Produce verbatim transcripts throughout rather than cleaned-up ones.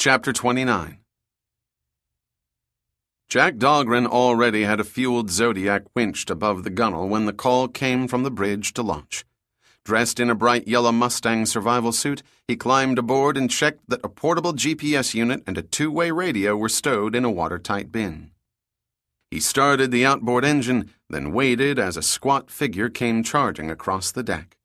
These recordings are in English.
Chapter twenty-nine. Jack Dahlgren already had a fueled Zodiac winched above the gunwale when the call came from the bridge to launch. Dressed in a bright yellow Mustang survival suit, he climbed aboard and checked that a portable G P S unit and a two-way radio were stowed in a watertight bin. He started the outboard engine, then waited as a squat figure came charging across the deck.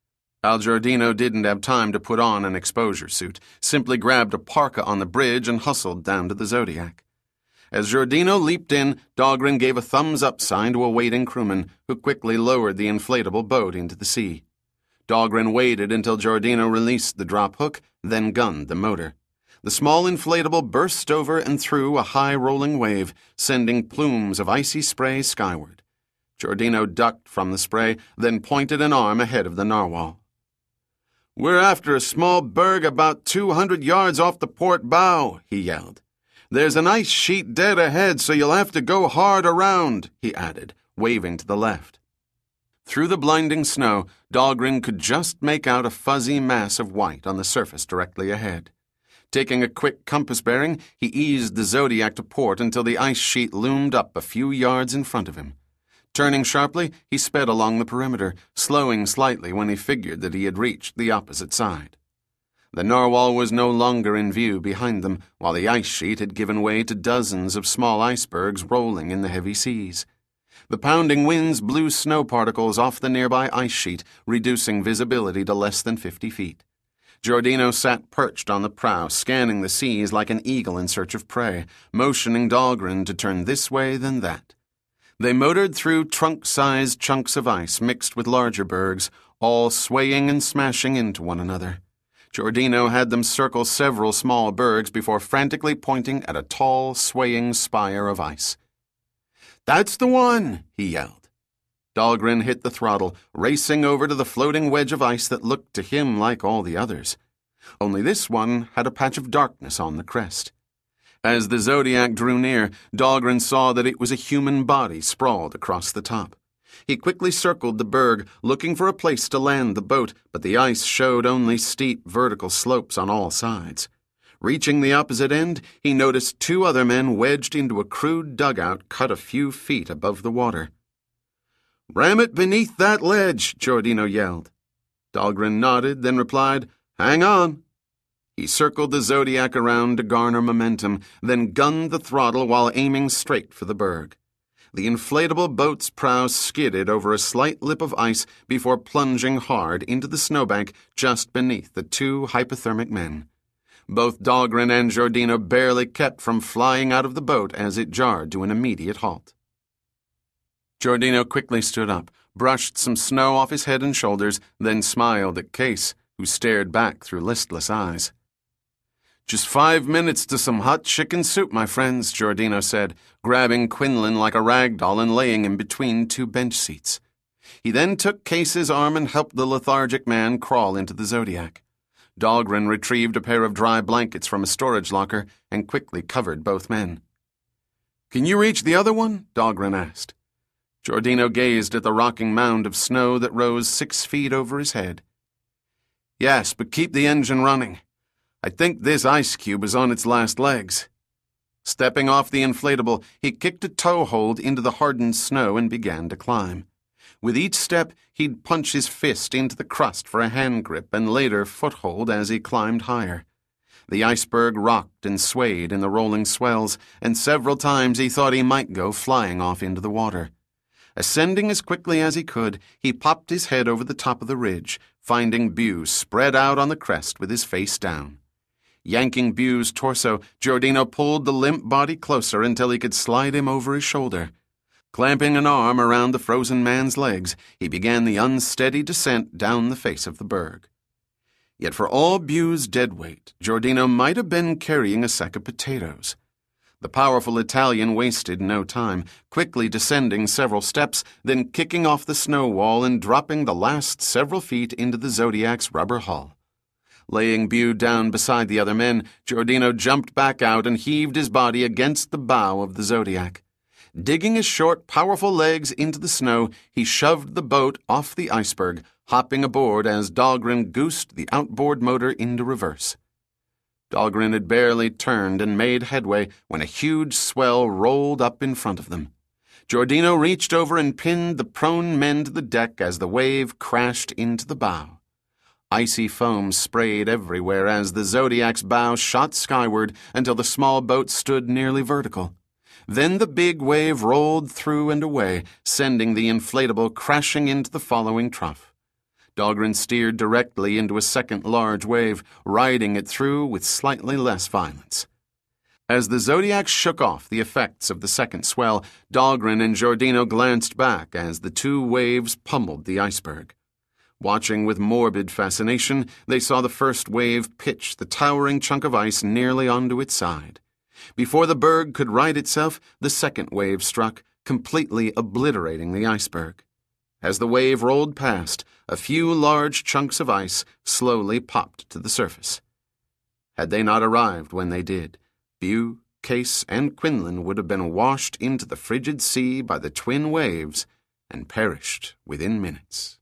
Al Giordino didn't have time to put on an exposure suit, simply grabbed a parka on the bridge and hustled down to the Zodiac. As Giordino leaped in, Dahlgren gave a thumbs-up sign to a waiting crewman, who quickly lowered the inflatable boat into the sea. Dahlgren waited until Giordino released the drop hook, then gunned the motor. The small inflatable burst over and through a high rolling wave, sending plumes of icy spray skyward. Giordino ducked from the spray, then pointed an arm ahead of the narwhal. "We're after a small berg about two hundred yards off the port bow," he yelled. "There's an ice sheet dead ahead, so you'll have to go hard around," he added, waving to the left. Through the blinding snow, Dahlgren could just make out a fuzzy mass of white on the surface directly ahead. Taking a quick compass bearing, he eased the Zodiac to port until the ice sheet loomed up a few yards in front of him. Turning sharply, he sped along the perimeter, slowing slightly when he figured that he had reached the opposite side. The narwhal was no longer in view behind them, while the ice sheet had given way to dozens of small icebergs rolling in the heavy seas. The pounding winds blew snow particles off the nearby ice sheet, reducing visibility to less than fifty feet. Giordino sat perched on the prow, scanning the seas like an eagle in search of prey, motioning Dahlgren to turn this way then that. They motored through trunk-sized chunks of ice mixed with larger bergs, all swaying and smashing into one another. Giordino had them circle several small bergs before frantically pointing at a tall, swaying spire of ice. "That's the one!" he yelled. Dahlgren hit the throttle, racing over to the floating wedge of ice that looked to him like all the others. Only this one had a patch of darkness on the crest. As the Zodiac drew near, Dahlgren saw that it was a human body sprawled across the top. He quickly circled the berg, looking for a place to land the boat, but the ice showed only steep vertical slopes on all sides. Reaching the opposite end, he noticed two other men wedged into a crude dugout cut a few feet above the water. "Ram it beneath that ledge," Giordino yelled. Dahlgren nodded, then replied, "Hang on." He circled the Zodiac around to garner momentum, then gunned the throttle while aiming straight for the berg. The inflatable boat's prow skidded over a slight lip of ice before plunging hard into the snowbank just beneath the two hypothermic men. Both Dahlgren and Giordino barely kept from flying out of the boat as it jarred to an immediate halt. Giordino quickly stood up, brushed some snow off his head and shoulders, then smiled at Case, who stared back through listless eyes. "Just five minutes to some hot chicken soup, my friends," Giordino said, grabbing Quinlan like a rag doll and laying him between two bench seats. He then took Case's arm and helped the lethargic man crawl into the Zodiac. Dahlgren retrieved a pair of dry blankets from a storage locker and quickly covered both men. "Can you reach the other one?" Dahlgren asked. Giordino gazed at the rocking mound of snow that rose six feet over his head. "Yes, but keep the engine running. I think this ice cube is on its last legs." Stepping off the inflatable, he kicked a toehold into the hardened snow and began to climb. With each step, he'd punch his fist into the crust for a hand grip and later foothold as he climbed higher. The iceberg rocked and swayed in the rolling swells, and several times he thought he might go flying off into the water. Ascending as quickly as he could, he popped his head over the top of the ridge, finding Bew spread out on the crest with his face down. Yanking Bew's torso, Giordino pulled the limp body closer until he could slide him over his shoulder. Clamping an arm around the frozen man's legs, he began the unsteady descent down the face of the berg. Yet for all Bew's dead weight, Giordino might have been carrying a sack of potatoes. The powerful Italian wasted no time, quickly descending several steps, then kicking off the snow wall and dropping the last several feet into the Zodiac's rubber hull. Laying Bew down beside the other men, Giordino jumped back out and heaved his body against the bow of the Zodiac. Digging his short, powerful legs into the snow, he shoved the boat off the iceberg, hopping aboard as Dahlgren goosed the outboard motor into reverse. Dahlgren had barely turned and made headway when a huge swell rolled up in front of them. Giordino reached over and pinned the prone men to the deck as the wave crashed into the bow. Icy foam sprayed everywhere as the Zodiac's bow shot skyward until the small boat stood nearly vertical. Then the big wave rolled through and away, sending the inflatable crashing into the following trough. Dahlgren steered directly into a second large wave, riding it through with slightly less violence. As the Zodiac shook off the effects of the second swell, Dahlgren and Giordino glanced back as the two waves pummeled the iceberg. Watching with morbid fascination, they saw the first wave pitch the towering chunk of ice nearly onto its side. Before the berg could right itself, the second wave struck, completely obliterating the iceberg. As the wave rolled past, a few large chunks of ice slowly popped to the surface. Had they not arrived when they did, Bew, Case, and Quinlan would have been washed into the frigid sea by the twin waves and perished within minutes.